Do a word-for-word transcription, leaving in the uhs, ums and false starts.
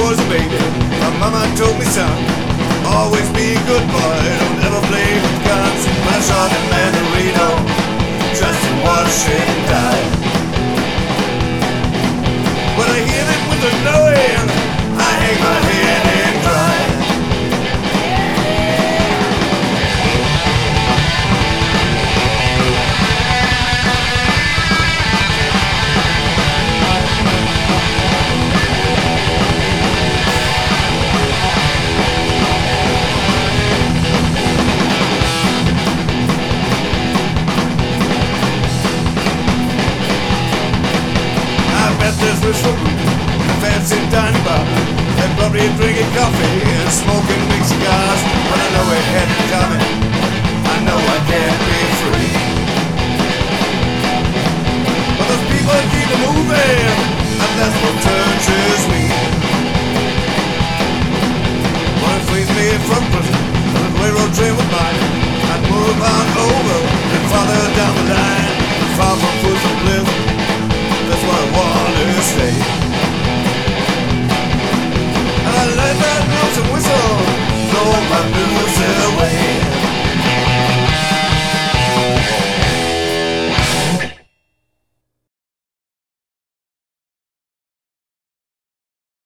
was a baby, my mama told me, son, always be a good boy, don't ever play with guns. When I saw that man in Reno, dressed in water, shit and died. When I hear them with the knowing, I hang my head and cry. This for a fancy dining bar, and probably drinking coffee and smoking big cigars. But I know it had it coming, I know I can't be free. But those people keep moving, and that's what touches me.